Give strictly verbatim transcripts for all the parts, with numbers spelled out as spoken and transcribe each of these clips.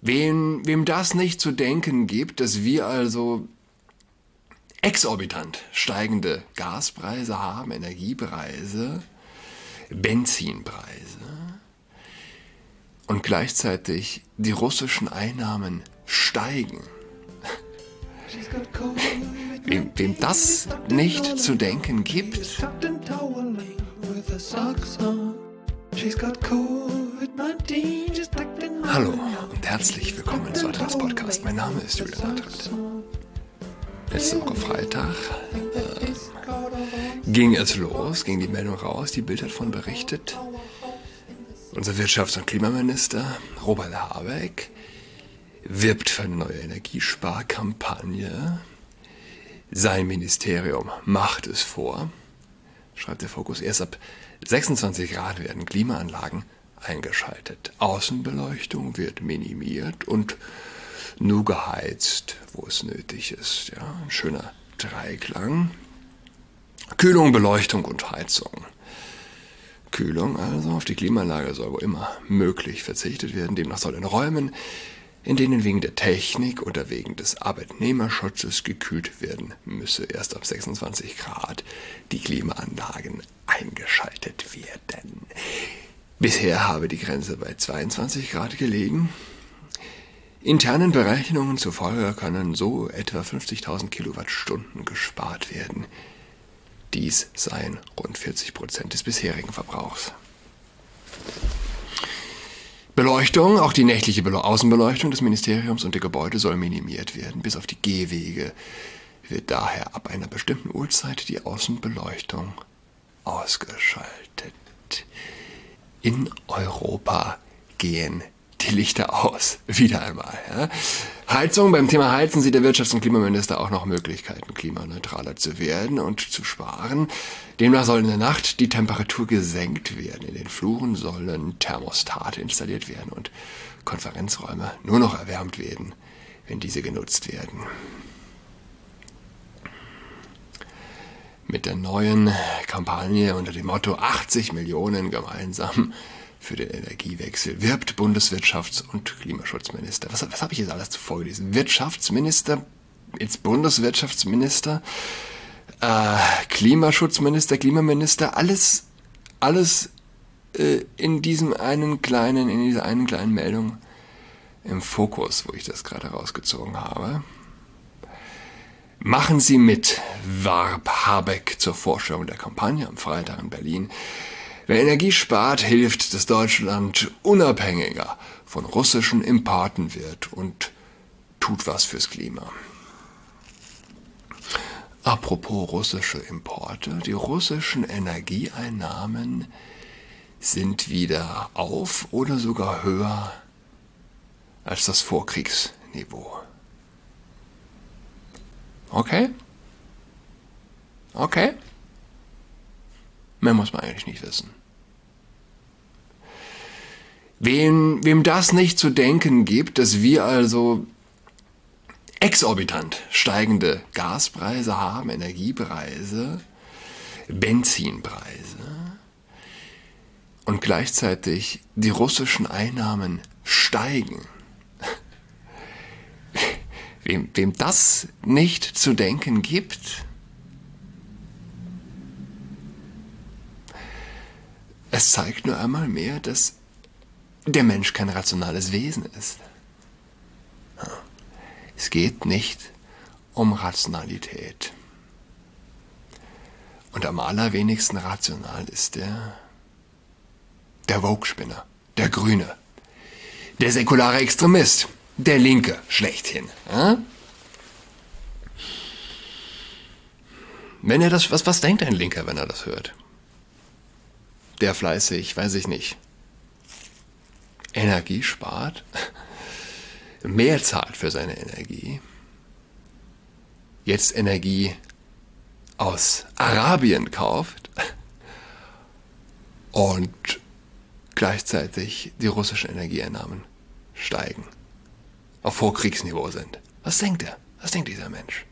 Wem, wem das nicht zu denken gibt, dass wir also exorbitant steigende Gaspreise haben, Energiepreise, Benzinpreise und gleichzeitig die russischen Einnahmen steigen. Wem, wem das nicht zu denken gibt, hallo und herzlich willkommen zu Adrats Podcast. Mein Name ist Julian Adrat. Letzte Woche Freitag äh, ging es los, ging die Meldung raus, die Bild hat davon berichtet. Unser Wirtschafts- und Klimaminister Robert Habeck wirbt für eine neue Energiesparkampagne. Sein Ministerium macht es vor, schreibt der Fokus. Erst ab sechsundzwanzig Grad werden Klimaanlagen eingeschaltet. Außenbeleuchtung wird minimiert und nur geheizt, wo es nötig ist. Ja, ein schöner Dreiklang. Kühlung, Beleuchtung und Heizung. Kühlung also, auf die Klimaanlage soll wo immer möglich verzichtet werden. Demnach soll in Räumen, in denen wegen der Technik oder wegen des Arbeitnehmerschutzes gekühlt werden müsse, erst ab sechsundzwanzig Grad die Klimaanlagen eingeschaltet werden. Bisher habe die Grenze bei zweiundzwanzig Grad gelegen. Internen Berechnungen zufolge können so etwa fünfzigtausend Kilowattstunden gespart werden. Dies seien rund vierzig Prozent des bisherigen Verbrauchs. Beleuchtung, auch die nächtliche Belo- Außenbeleuchtung des Ministeriums und der Gebäude soll minimiert werden. Bis auf die Gehwege wird daher ab einer bestimmten Uhrzeit die Außenbeleuchtung ausgeschaltet. In Europa gehen die Lichter aus, wieder einmal. Ja. Heizung, beim Thema Heizen sieht der Wirtschafts- und Klimaminister auch noch Möglichkeiten, klimaneutraler zu werden und zu sparen. Demnach soll in der Nacht die Temperatur gesenkt werden. In den Fluren sollen Thermostate installiert werden und Konferenzräume nur noch erwärmt werden, wenn diese genutzt werden. Mit der neuen Kampagne unter dem Motto achtzig Millionen gemeinsam für den Energiewechsel wirbt Bundeswirtschafts- und Klimaschutzminister. Was, was habe ich jetzt alles zuvor gelesen? Wirtschaftsminister, jetzt Bundeswirtschaftsminister, äh, Klimaschutzminister, Klimaminister, alles, alles äh, in diesem einen kleinen, in dieser einen kleinen Meldung im Fokus, wo ich das gerade rausgezogen habe. Machen Sie mit, warb Habeck zur Vorstellung der Kampagne am Freitag in Berlin. Wer Energie spart, hilft, dass Deutschland unabhängiger von russischen Importen wird und tut was fürs Klima. Apropos russische Importe, die russischen Energieeinnahmen sind wieder auf oder sogar höher als das Vorkriegsniveau. Okay? Okay? Mehr muss man eigentlich nicht wissen. Wem, wem das nicht zu denken gibt, dass wir also exorbitant steigende Gaspreise haben, Energiepreise, Benzinpreise und gleichzeitig die russischen Einnahmen steigen. Wem, wem das nicht zu denken gibt, es zeigt nur einmal mehr, dass der Mensch kein rationales Wesen ist. Es geht nicht um Rationalität. Und am allerwenigsten rational ist der, der Woke-Spinner, der Grüne, der säkulare Extremist, der Linke schlechthin. Wenn er das, was, was denkt ein Linker, wenn er das hört? Der fleißig, weiß ich nicht, Energie spart, mehr zahlt für seine Energie, jetzt Energie aus Arabien kauft und gleichzeitig die russischen Energieeinnahmen steigen, auf Vorkriegsniveau sind. Was denkt er? Was denkt dieser Mensch?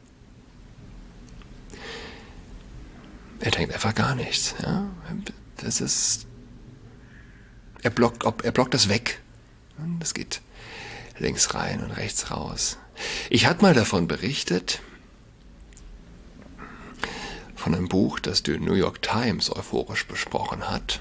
Er denkt einfach gar nichts. Ja? Das ist, er blockt, ob, er blockt das weg. Das geht links rein und rechts raus. Ich hatte mal davon berichtet, von einem Buch, das die New York Times euphorisch besprochen hat.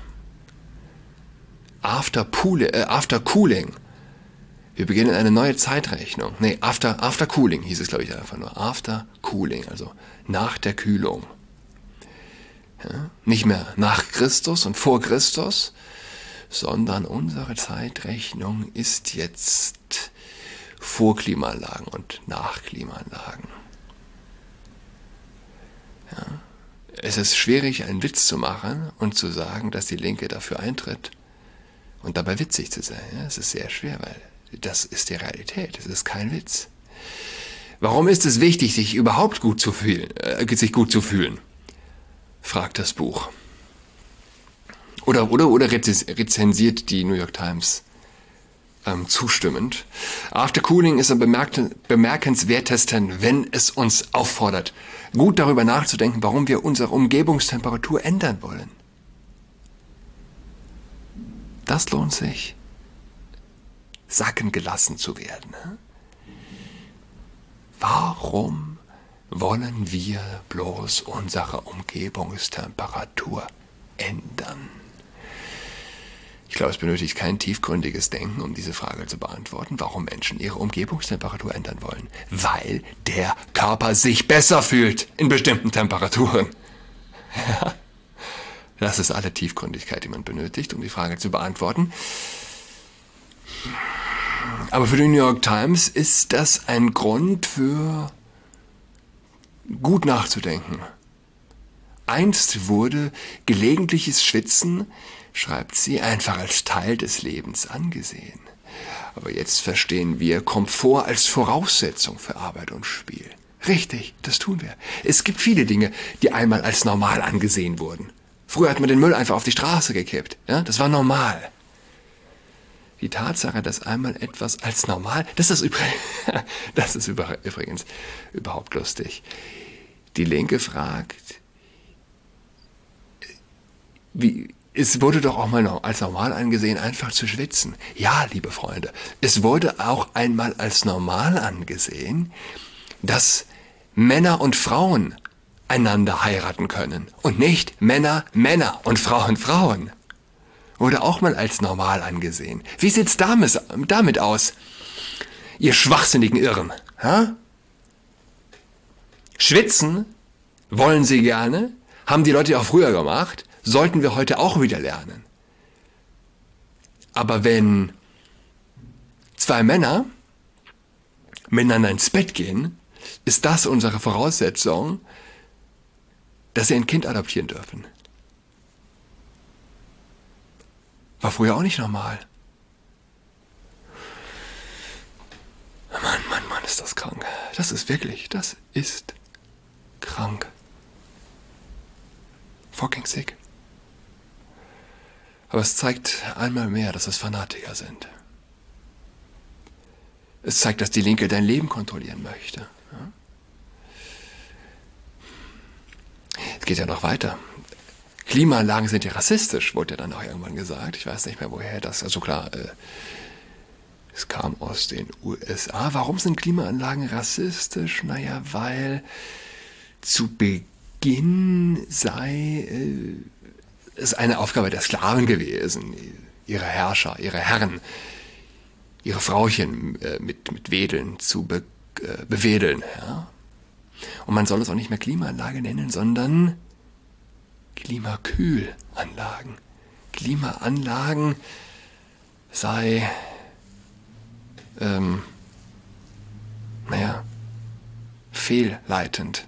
After, Pool, äh, After Cooling. Wir beginnen eine neue Zeitrechnung. Nee, After, After Cooling hieß es, glaube ich, einfach nur. After Cooling, also nach der Kühlung. Ja, nicht mehr nach Christus und vor Christus, sondern unsere Zeitrechnung ist jetzt vor Klimaanlagen und nach Klimaanlagen. Ja. Es ist schwierig, einen Witz zu machen und zu sagen, dass die Linke dafür eintritt und dabei witzig zu sein. Ja, es ist sehr schwer, weil das ist die Realität. Es ist kein Witz. Warum ist es wichtig, sich überhaupt gut zu fühlen, äh, sich gut zu fühlen? Fragt das Buch. Oder, oder, oder rezensiert die New York Times ähm, zustimmend. After Cooling ist am bemerkenswertesten, wenn es uns auffordert, gut darüber nachzudenken, warum wir unsere Umgebungstemperatur ändern wollen. Das lohnt sich, sacken gelassen zu werden. Warum wollen wir bloß unsere Umgebungstemperatur ändern? Ich glaube, es benötigt kein tiefgründiges Denken, um diese Frage zu beantworten, warum Menschen ihre Umgebungstemperatur ändern wollen. Weil der Körper sich besser fühlt in bestimmten Temperaturen. Ja, das ist alle Tiefgründigkeit, die man benötigt, um die Frage zu beantworten. Aber für die New York Times ist das ein Grund für gut nachzudenken. Einst wurde gelegentliches Schwitzen, schreibt sie, einfach als Teil des Lebens angesehen. Aber jetzt verstehen wir Komfort als Voraussetzung für Arbeit und Spiel. Richtig, das tun wir. Es gibt viele Dinge, die einmal als normal angesehen wurden. Früher hat man den Müll einfach auf die Straße gekippt. Ja? Das war normal. Die Tatsache, dass einmal etwas als normal, das ist, übrigens, das ist übrigens überhaupt lustig. Die Linke fragt, wie, es wurde doch auch mal als normal angesehen, einfach zu schwitzen. Ja, liebe Freunde, es wurde auch einmal als normal angesehen, dass Männer und Frauen einander heiraten können und nicht Männer, Männer und Frauen, Frauen. Wurde auch mal als normal angesehen. Wie sieht's damit, damit aus, ihr schwachsinnigen Irren? Ha? Schwitzen wollen sie gerne, haben die Leute auch früher gemacht, sollten wir heute auch wieder lernen. Aber wenn zwei Männer miteinander ins Bett gehen, ist das unsere Voraussetzung, dass sie ein Kind adoptieren dürfen. War früher auch nicht normal. Mann, Mann, Mann, ist das krank. Das ist wirklich, das ist krank. Fucking sick. Aber es zeigt einmal mehr, dass es Fanatiker sind. Es zeigt, dass die Linke dein Leben kontrollieren möchte. Es geht ja noch weiter. Klimaanlagen sind ja rassistisch, wurde ja dann auch irgendwann gesagt. Ich weiß nicht mehr, woher das, also klar, äh, es kam aus den U S A. Warum sind Klimaanlagen rassistisch? Naja, weil zu Beginn sei äh, es eine Aufgabe der Sklaven gewesen, ihre Herrscher, ihre Herren, ihre Frauchen äh, mit, mit Wedeln zu be, äh, bewedeln. Ja? Und man soll es auch nicht mehr Klimaanlage nennen, sondern Klimakühlanlagen. Klimaanlagen sei, ähm, naja, fehlleitend.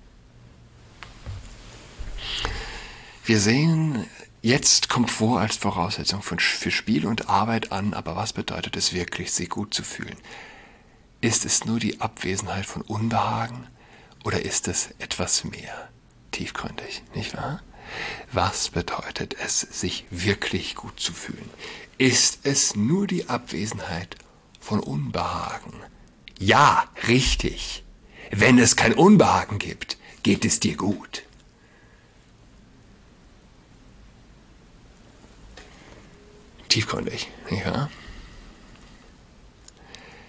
Wir sehen jetzt Komfort als Voraussetzung für Spiel und Arbeit an, aber was bedeutet es wirklich, sich gut zu fühlen? Ist es nur die Abwesenheit von Unbehagen oder ist es etwas mehr? Tiefgründig, nicht wahr? Was bedeutet es, sich wirklich gut zu fühlen? Ist es nur die Abwesenheit von Unbehagen? Ja, richtig. Wenn es kein Unbehagen gibt, geht es dir gut. Tiefgründig, nicht wahr?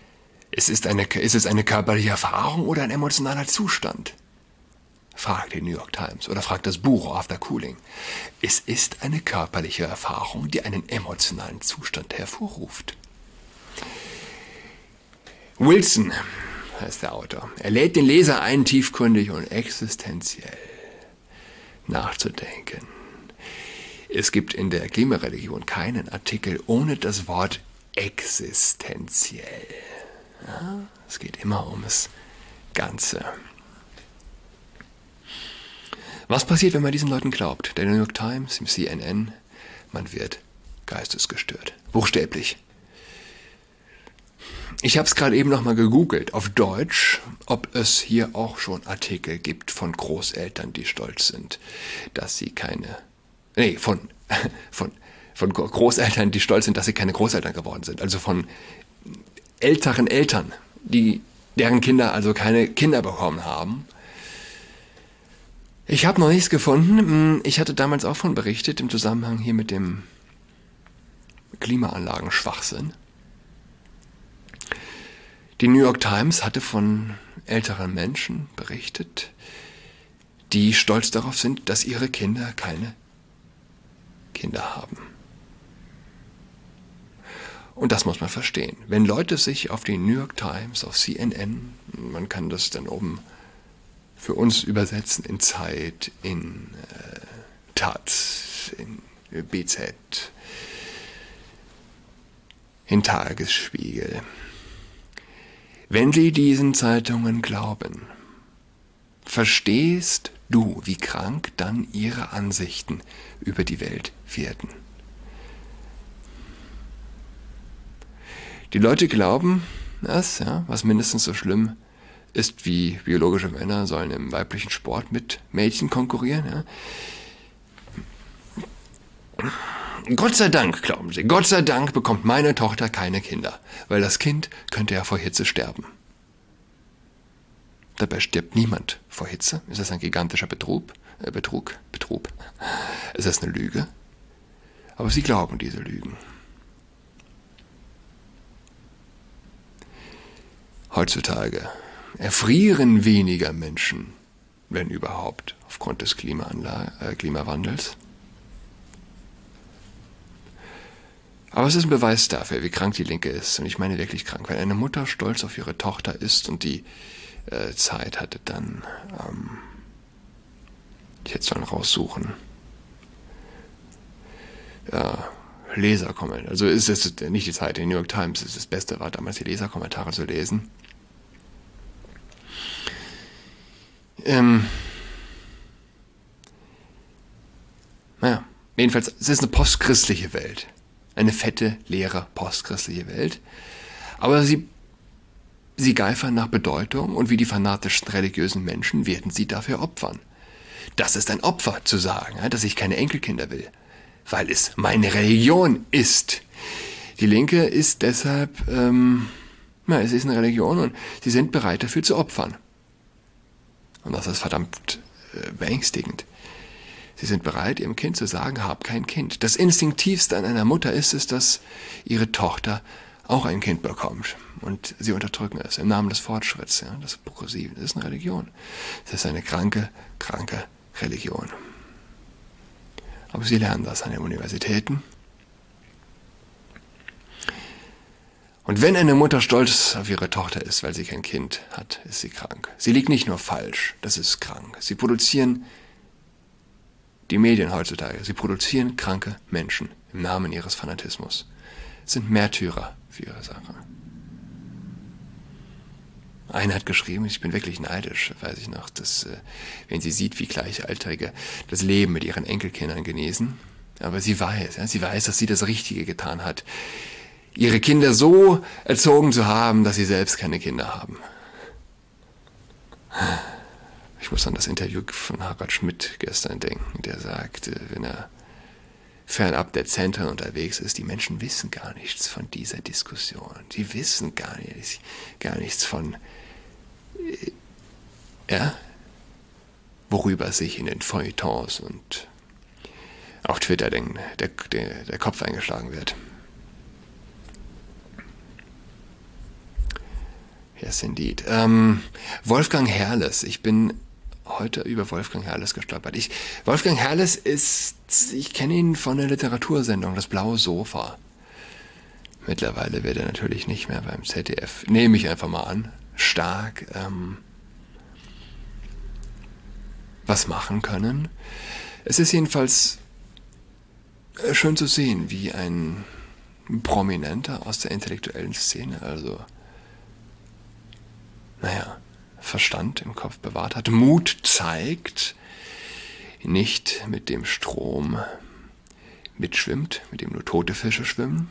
Es ist, eine, ist es eine körperliche Erfahrung oder ein emotionaler Zustand? Fragt die New York Times oder fragt das Buch After Cooling. Es ist eine körperliche Erfahrung, die einen emotionalen Zustand hervorruft. Wilson heißt der Autor. Er lädt den Leser ein, tiefgründig und existenziell nachzudenken. Es gibt in der Klimareligion keinen Artikel ohne das Wort existenziell. Ja, es geht immer ums Ganze. Was passiert, wenn man diesen Leuten glaubt? Der New York Times, im C N N, man wird geistesgestört. Buchstäblich. Ich habe es gerade eben nochmal gegoogelt auf Deutsch, ob es hier auch schon Artikel gibt von Großeltern, die stolz sind, dass sie keine, nee, von, von, von Großeltern, die stolz sind, dass sie keine Großeltern geworden sind. Also von älteren Eltern, die, deren Kinder also keine Kinder bekommen haben. Ich habe noch nichts gefunden. Ich hatte damals auch von berichtet im Zusammenhang hier mit dem Klimaanlagen-Schwachsinn. Die New York Times hatte von älteren Menschen berichtet, die stolz darauf sind, dass ihre Kinder keine Kinder haben. Und das muss man verstehen. Wenn Leute sich auf die New York Times, auf C N N, man kann das dann oben für uns übersetzen in Zeit, in äh, Taz, in B Z, in Tagesspiegel. Wenn Sie diesen Zeitungen glauben, verstehst du, wie krank dann ihre Ansichten über die Welt werden. Die Leute glauben, das, ja, was mindestens so schlimm ist wie biologische Männer sollen im weiblichen Sport mit Mädchen konkurrieren. Ja. Gott sei Dank, glauben sie, Gott sei Dank bekommt meine Tochter keine Kinder, weil das Kind könnte ja vor Hitze sterben. Dabei stirbt niemand vor Hitze. Ist das ein gigantischer Betrug? Äh, Betrug? Betrug. Ist das eine Lüge? Aber sie glauben diese Lügen. Heutzutage erfrieren weniger Menschen, wenn überhaupt, aufgrund des Klimaanla- äh, Klimawandels. Aber es ist ein Beweis dafür, wie krank die Linke ist. Und ich meine wirklich krank. Wenn eine Mutter stolz auf ihre Tochter ist und die äh, Zeit hatte, dann, ähm, ich hätte es dann raussuchen, ja, Leserkommentare. Also ist es nicht die Zeit, die New York Times ist das Beste, war damals die Leserkommentare zu lesen. Ähm, naja, jedenfalls, es ist eine postchristliche Welt. Eine fette, leere, postchristliche Welt. Aber sie, sie geifern nach Bedeutung und wie die fanatischen religiösen Menschen werden sie dafür opfern. Das ist ein Opfer, zu sagen, dass ich keine Enkelkinder will, weil es meine Religion ist. Die Linke ist deshalb, ähm, na, es ist eine Religion und sie sind bereit dafür zu opfern. Und das ist verdammt äh, beängstigend. Sie sind bereit, ihrem Kind zu sagen, hab kein Kind. Das Instinktivste an einer Mutter ist es, dass ihre Tochter auch ein Kind bekommt. Und sie unterdrücken es im Namen des Fortschritts. Ja, das Progressive, das ist eine Religion. Es ist eine kranke, kranke Religion. Aber sie lernen das an den Universitäten. Und wenn eine Mutter stolz auf ihre Tochter ist, weil sie kein Kind hat, ist sie krank. Sie liegt nicht nur falsch, das ist krank. Sie produzieren Die Medien heutzutage, sie produzieren kranke Menschen im Namen ihres Fanatismus. Es sind Märtyrer für ihre Sache. Einer hat geschrieben, ich bin wirklich neidisch, weiß ich noch, dass, wenn sie sieht, wie Gleichaltrige das Leben mit ihren Enkelkindern genießen, aber sie weiß, ja, sie weiß, dass sie das Richtige getan hat, ihre Kinder so erzogen zu haben, dass sie selbst keine Kinder haben. Ich muss an das Interview von Harald Schmidt gestern denken, der sagte, wenn er fernab der Zentren unterwegs ist, die Menschen wissen gar nichts von dieser Diskussion. Sie wissen gar, nicht, gar nichts von, ja, worüber sich in den Feuilletons und auf Twitter den, der, der, der Kopf eingeschlagen wird. Yes, indeed. Ähm, Wolfgang Herrles. Ich bin heute über Wolfgang Herrles gestolpert. Ich, Wolfgang Herrles ist, ich kenne ihn von der Literatursendung Das blaue Sofa. Mittlerweile wird er natürlich nicht mehr beim Z D F, nehme ich einfach mal an, stark ähm, was machen können. Es ist jedenfalls schön zu sehen, wie ein Prominenter aus der intellektuellen Szene, also naja, Verstand im Kopf bewahrt hat, Mut zeigt, nicht mit dem Strom mitschwimmt, mit dem nur tote Fische schwimmen.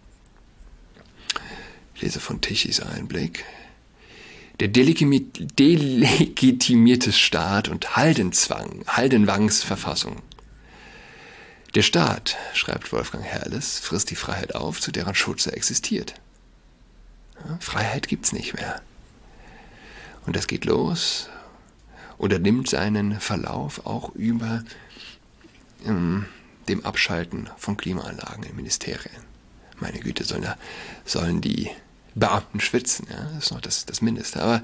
Ich lese von Tichys Einblick. Der delegitimierte Staat und Haldenzwang, Haldenwangs Verfassung. Der Staat, schreibt Wolfgang Herrles, frisst die Freiheit auf, zu deren Schutz er existiert. Ja, Freiheit gibt's nicht mehr. Und das geht los oder nimmt seinen Verlauf auch über ähm, dem Abschalten von Klimaanlagen in Ministerien. Meine Güte, sollen, da, sollen die Beamten schwitzen, ja? Das ist noch das, das Mindeste. Aber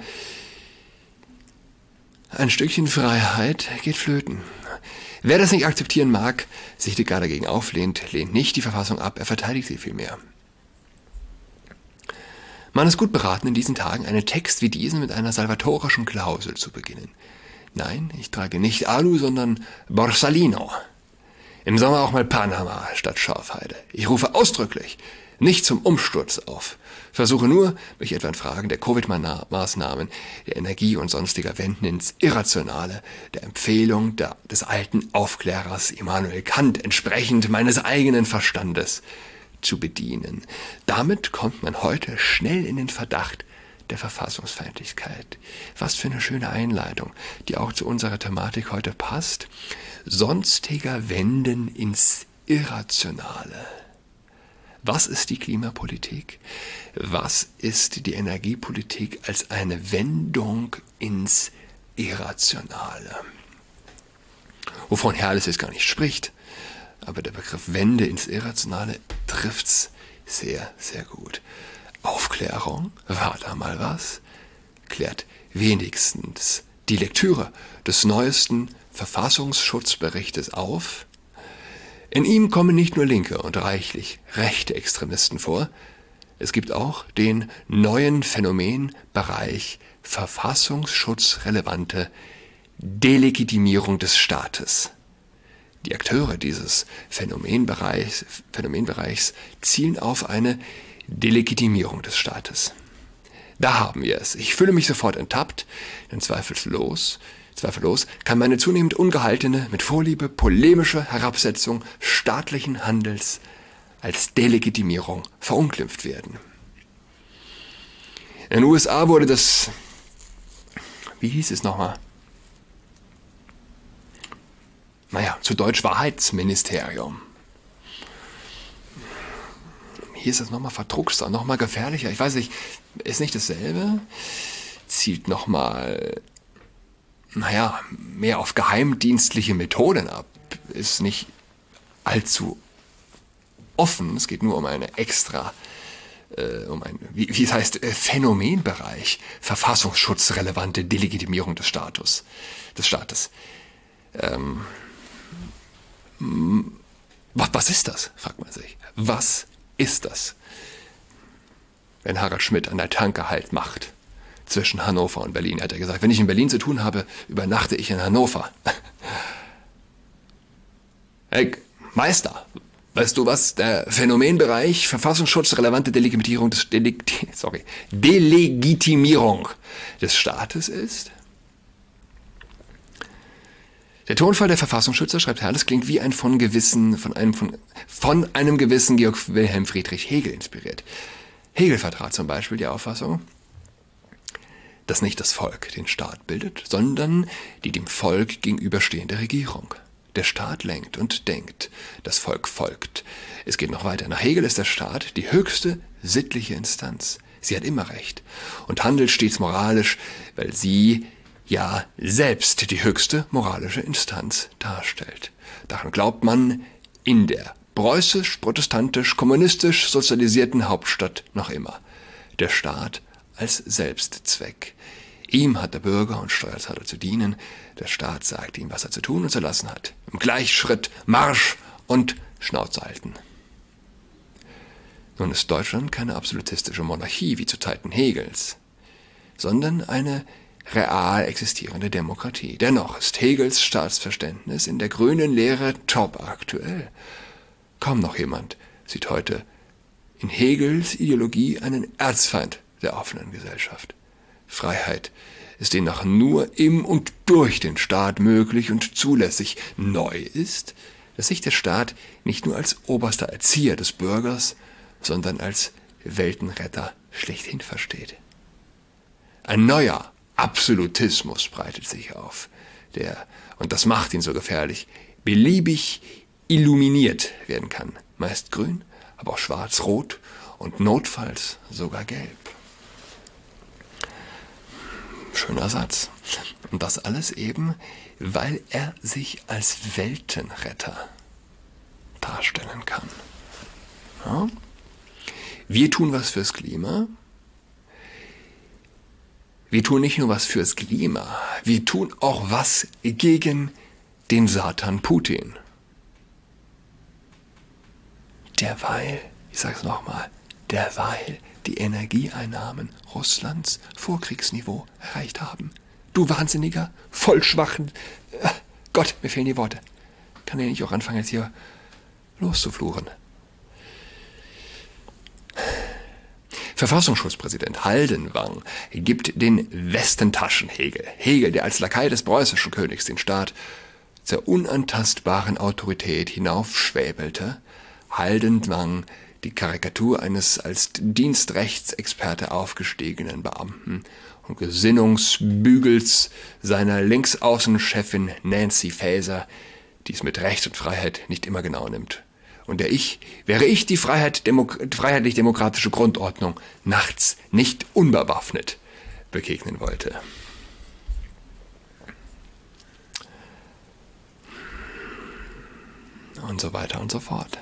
ein Stückchen Freiheit geht flöten. Wer das nicht akzeptieren mag, sich gar dagegen auflehnt, lehnt nicht die Verfassung ab, er verteidigt sie vielmehr. Man ist gut beraten, in diesen Tagen einen Text wie diesen mit einer salvatorischen Klausel zu beginnen. Nein, ich trage nicht Alu, sondern Borsalino. Im Sommer auch mal Panama statt Schafheide. Ich rufe ausdrücklich nicht zum Umsturz auf. Versuche nur, mich etwa in Fragen der Covid-Maßnahmen, der Energie und sonstiger Wenden ins Irrationale, der Empfehlung der, des alten Aufklärers Immanuel Kant entsprechend meines eigenen Verstandes zu bedienen. Damit kommt man heute schnell in den Verdacht der Verfassungsfeindlichkeit. Was für eine schöne Einleitung, die auch zu unserer Thematik heute passt. Sonstiger Wenden ins Irrationale. Was ist die Klimapolitik? Was ist die Energiepolitik als eine Wendung ins Irrationale? Wovon Herrles jetzt gar nicht spricht, aber der Begriff Wende ins Irrationale trifft's sehr, sehr gut. Aufklärung, war da mal was? Klärt wenigstens die Lektüre des neuesten Verfassungsschutzberichtes auf. In ihm kommen nicht nur linke und reichlich rechte Extremisten vor, es gibt auch den neuen Phänomenbereich verfassungsschutzrelevante Delegitimierung des Staates. Die Akteure dieses Phänomenbereichs, Phänomenbereichs zielen auf eine Delegitimierung des Staates. Da haben wir es. Ich fühle mich sofort enttappt, denn zweifellos, zweifellos kann meine zunehmend ungehaltene, mit Vorliebe polemische Herabsetzung staatlichen Handels als Delegitimierung verunglimpft werden. In den U S A wurde das, wie hieß es nochmal? Naja, zu Deutsch Wahrheitsministerium. Hier ist es nochmal verdruckster, nochmal gefährlicher. Ich weiß nicht, ist nicht dasselbe? Zielt nochmal, naja, mehr auf geheimdienstliche Methoden ab. Ist nicht allzu offen. Es geht nur um eine extra, äh, um ein, wie, wie es heißt, äh, Phänomenbereich. Verfassungsschutzrelevante Delegitimierung des Status, des Staates. Ähm, was, was ist das, fragt man sich. Was ist das? Wenn Harald Schmidt an der Tanke Halt macht zwischen Hannover und Berlin, hat er gesagt, wenn ich in Berlin zu tun habe, übernachte ich in Hannover. Hey, Meister, weißt du, was der Phänomenbereich verfassungsschutzrelevante Delegitimierung des, Delegiti- sorry, Delegitimierung des Staates ist? Der Tonfall der Verfassungsschützer, schreibt Herrles, klingt wie ein von gewissen, von einem, von, von einem gewissen Georg Wilhelm Friedrich Hegel inspiriert. Hegel vertrat zum Beispiel die Auffassung, dass nicht das Volk den Staat bildet, sondern die dem Volk gegenüberstehende Regierung. Der Staat lenkt und denkt, das Volk folgt. Es geht noch weiter. Nach Hegel ist der Staat die höchste sittliche Instanz. Sie hat immer Recht und handelt stets moralisch, weil sie ja selbst die höchste moralische Instanz darstellt. Daran glaubt man in der preußisch, protestantisch, kommunistisch sozialisierten Hauptstadt noch immer. Der Staat als Selbstzweck. Ihm hat der Bürger und Steuerzahler zu dienen, der Staat sagt ihm, was er zu tun und zu lassen hat. Im Gleichschritt Marsch und Schnauze halten. Nun ist Deutschland keine absolutistische Monarchie wie zu Zeiten Hegels, sondern eine real existierende Demokratie. Dennoch ist Hegels Staatsverständnis in der grünen Lehre top aktuell. Kaum noch jemand sieht heute in Hegels Ideologie einen Erzfeind der offenen Gesellschaft. Freiheit ist demnach nur im und durch den Staat möglich und zulässig. Neu ist, dass sich der Staat nicht nur als oberster Erzieher des Bürgers, sondern als Weltenretter schlechthin versteht. Ein neuer Absolutismus breitet sich auf, der, und das macht ihn so gefährlich, beliebig illuminiert werden kann. Meist grün, aber auch schwarz-rot und notfalls sogar gelb. Schöner Satz. Und das alles eben, weil er sich als Weltenretter darstellen kann. Ja? Wir tun was fürs Klima. Wir tun nicht nur was fürs Klima, wir tun auch was gegen den Satan Putin. Derweil, ich sage es nochmal, derweil die Energieeinnahmen Russlands Vorkriegsniveau erreicht haben. Du wahnsinniger, vollschwachen, äh, Gott, mir fehlen die Worte. Kann ja nicht auch anfangen, jetzt hier loszufluchen. Verfassungsschutzpräsident Haldenwang gibt den Westentaschen Hegel, Hegel, der als Lakai des preußischen Königs den Staat zur unantastbaren Autorität hinaufschwäbelte, Haldenwang die Karikatur eines als Dienstrechtsexperte aufgestiegenen Beamten und Gesinnungsbügels seiner Linksaußenchefin Nancy Faeser, die es mit Recht und Freiheit nicht immer genau nimmt. Und der ich, wäre ich die Freiheit, Demo- freiheitlich-demokratische Grundordnung nachts nicht unbewaffnet begegnen wollte. Und so weiter und so fort.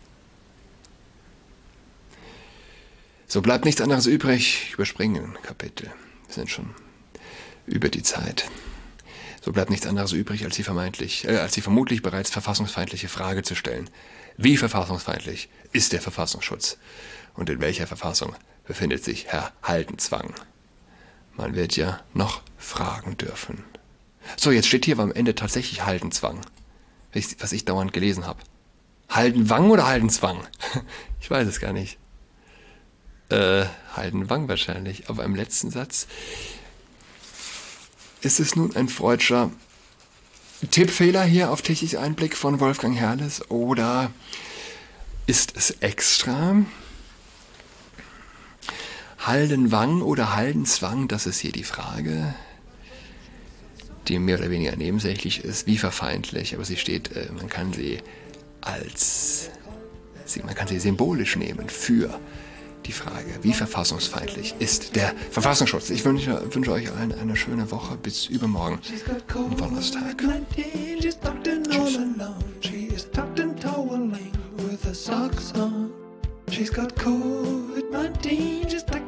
So bleibt nichts anderes übrig. Ich überspringe ein Kapitel. Wir sind schon über die Zeit. So bleibt nichts anderes übrig, als die vermeintlich, äh, als die vermutlich bereits verfassungsfeindliche Frage zu stellen. Wie verfassungsfeindlich ist der Verfassungsschutz? Und in welcher Verfassung befindet sich Herr Haldenzwang? Man wird ja noch fragen dürfen. So, jetzt steht hier am Ende tatsächlich Haldenzwang, was ich dauernd gelesen habe. Haldenwang oder Haldenzwang? Ich weiß es gar nicht. Äh, Haldenwang wahrscheinlich. Auf einem letzten Satz. Ist es nun ein freudscher Tippfehler hier auf Technisch Einblick von Wolfgang Herrles oder ist es extra? Haldenwang oder Haldenzwang, das ist hier die Frage, die mehr oder weniger nebensächlich ist, wie verfeindlich, aber sie steht, äh, man kann sie als, sie, man kann sie symbolisch nehmen für die Frage, wie verfassungsfeindlich ist der Verfassungsschutz. Ich wünsche, wünsche euch allen eine schöne Woche. Bis übermorgen, am Donnerstag. Tschüss.